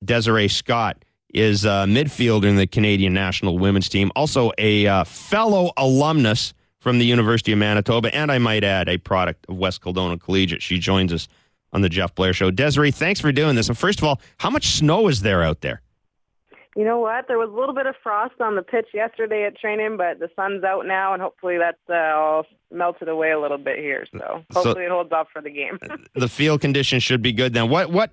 Desiree Scott is a midfielder in the Canadian national women's team, also a fellow alumnus from the University of Manitoba, and I might add, a product of West Kelowna Collegiate. She joins us on the Jeff Blair Show. Desiree, thanks for doing this. And first of all, how much snow is there out there? You know what? There was a little bit of frost on the pitch yesterday at training, but the sun's out now, and hopefully that's all melted away a little bit here. So hopefully it holds off for the game. The field conditions should be good then. What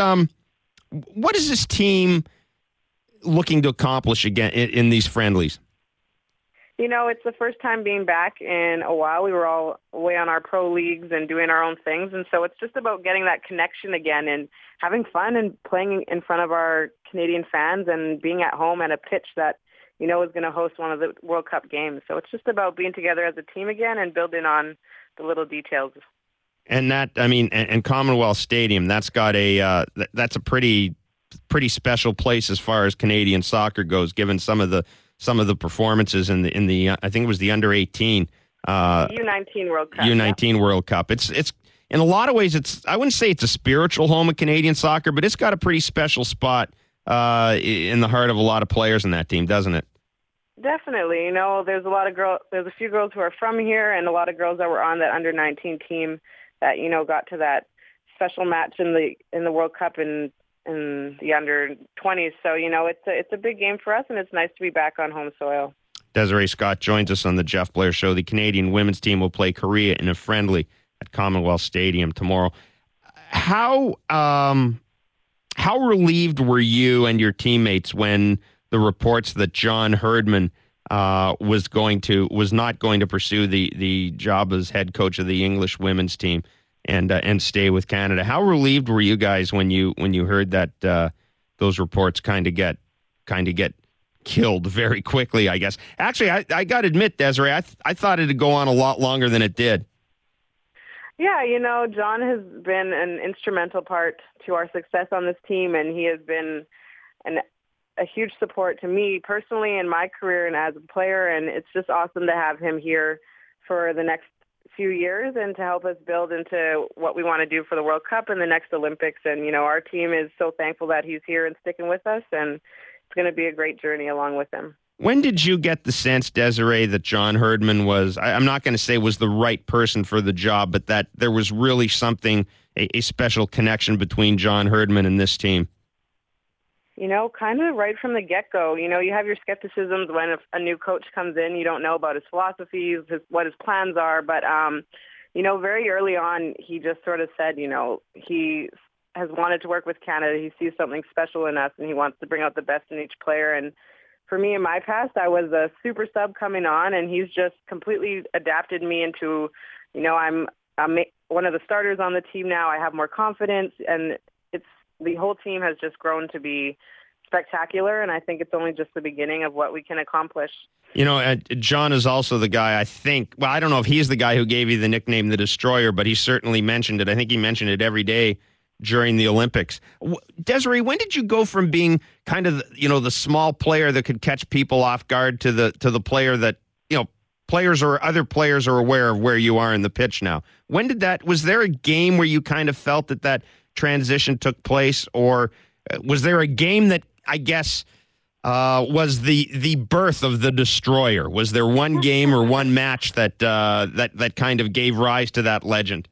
is this team looking to accomplish again in these friendlies? You know, it's the first time being back in a while. We were all away on our pro leagues and doing our own things, and so it's just about getting that connection again and having fun and playing in front of our Canadian fans and being at home at a pitch that, you know, is going to host one of the World Cup games. So it's just about being together as a team again and building on the little details. And that, I mean, and Commonwealth Stadium, that's got that's a pretty special place as far as Canadian soccer goes, given some of the performances in the I think it was the under-18 U19 World Cup. U19 World Cup. It's in a lot of ways, I wouldn't say it's a spiritual home of Canadian soccer, but it's got a pretty special spot in the heart of a lot of players in that team, doesn't it? Definitely. You know, there's a few girls who are from here, and a lot of girls that were on that under-19 team that, you know, got to that special match in the World Cup in the under-20s. So, you know, it's a big game for us, and it's nice to be back on home soil. Desiree Scott joins us on the Jeff Blair Show. The Canadian women's team will play Korea in a friendly at Commonwealth Stadium tomorrow. How relieved were you and your teammates when the reports that John Herdman was not going to pursue the job as head coach of the English women's team and stay with Canada? How relieved were you guys when you heard that those reports kind of get killed very quickly, I guess? Actually, I got to admit, Desiree, I thought it'd go on a lot longer than it did. Yeah, you know, John has been an instrumental part to our success on this team, and he has been a huge support to me personally in my career and as a player, and it's just awesome to have him here for the next few years and to help us build into what we want to do for the World Cup and the next Olympics. And, you know, our team is so thankful that he's here and sticking with us, and it's going to be a great journey along with him. When did you get the sense, Desiree, that John Herdman was, I'm not going to say was the right person for the job, but that there was really something, a special connection between John Herdman and this team? You know, kind of right from the get-go. You know, you have your skepticisms when a new coach comes in. You don't know about his philosophies, what his plans are. But, you know, very early on, he just sort of said, you know, he has wanted to work with Canada. He sees something special in us, and he wants to bring out the best in each player. And for me, in my past, I was a super sub coming on, and he's just completely adapted me into, you know, I'm one of the starters on the team now. I have more confidence, and the whole team has just grown to be spectacular, and I think it's only just the beginning of what we can accomplish. You know, John is also the guy, I think, well, I don't know if he's the guy who gave you the nickname The Destroyer, but he certainly mentioned it. I think he mentioned it every day during the Olympics. Desiree, when did you go from being kind of, you know, the small player that could catch people off guard to the player that, you know, players or other players are aware of where you are in the pitch now? When did was there a game where you kind of felt that transition took place, or was there a game that, I guess, was the birth of the Destroyer? Was there one game or one match that kind of gave rise to that legend?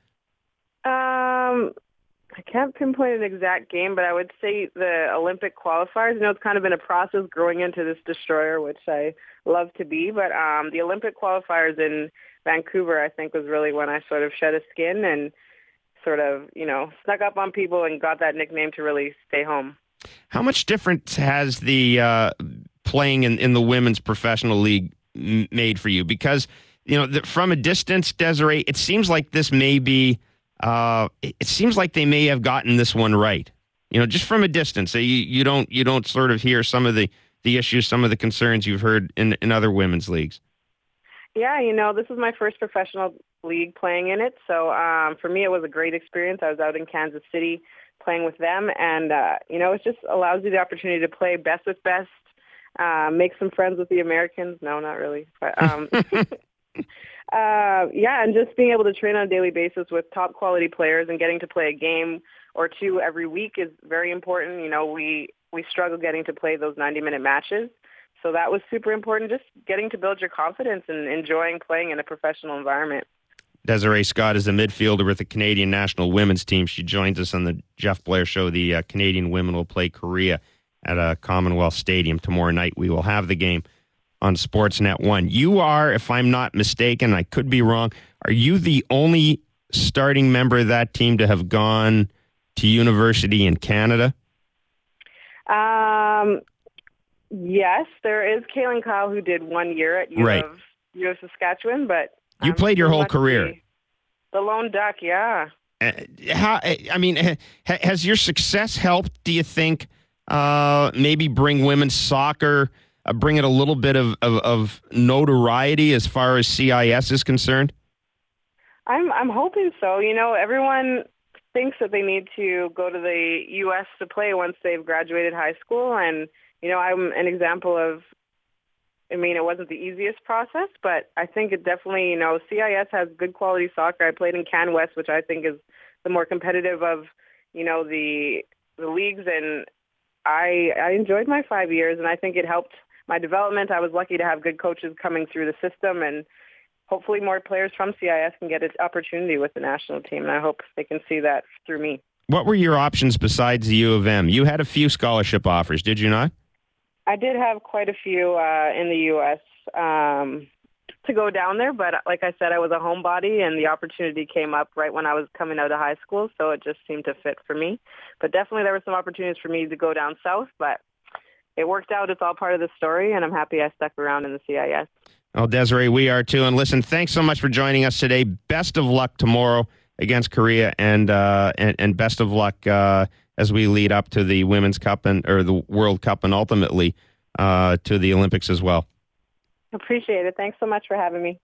I can't pinpoint an exact game, but I would say the Olympic qualifiers. You know, it's kind of been a process growing into this Destroyer, which I love to be. But the Olympic qualifiers in Vancouver, I think, was really when I sort of shed a skin and sort of, you know, snuck up on people and got that nickname to really stay home. How much difference has the playing in the women's professional league made for you? Because, you know, from a distance, Desiree, it seems like this may be, it seems like they may have gotten this one right. You know, just from a distance, you don't sort of hear some of the issues, some of the concerns you've heard in other women's leagues. Yeah, you know, this is my first professional league playing in it. So for me, it was a great experience. I was out in Kansas City playing with them. And, you know, it just allows you the opportunity to play best with best, make some friends with the Americans. No, not really. But Yeah, and just being able to train on a daily basis with top quality players and getting to play a game or two every week is very important. You know, we struggle getting to play those 90-minute matches. So that was super important, just getting to build your confidence and enjoying playing in a professional environment. Desiree Scott is a midfielder with the Canadian national women's team. She joins us on the Jeff Blair Show. The Canadian women will play Korea at a Commonwealth Stadium tomorrow night. We will have the game on Sportsnet 1. You are, if I'm not mistaken, I could be wrong, are you the only starting member of that team to have gone to university in Canada? Yes, there is Kaylin Kyle who did 1 year at U of Saskatchewan, but you played your whole career. The lone duck, yeah. Has your success helped, do you think, maybe bring women's soccer, bring it a little bit of notoriety as far as CIS is concerned? I'm hoping so. You know, everyone thinks that they need to go to the U.S. to play once they've graduated high school, and you know, I'm an example of, I mean, it wasn't the easiest process, but I think it definitely, you know, CIS has good quality soccer. I played in Can West, which I think is the more competitive of, you know, the leagues, and I enjoyed my 5 years, and I think it helped my development. I was lucky to have good coaches coming through the system, and hopefully more players from CIS can get an opportunity with the national team, and I hope they can see that through me. What were your options besides the U of M? You had a few scholarship offers, did you not? I did have quite a few in the U.S. To go down there, but like I said, I was a homebody, and the opportunity came up right when I was coming out of high school, so it just seemed to fit for me. But definitely there were some opportunities for me to go down south, but it worked out. It's all part of the story, and I'm happy I stuck around in the CIS. Well, Desiree, we are too. And listen, thanks so much for joining us today. Best of luck tomorrow against Korea, and best of luck as we lead up to the Women's Cup or the World Cup, and ultimately to the Olympics as well. Appreciate it. Thanks so much for having me.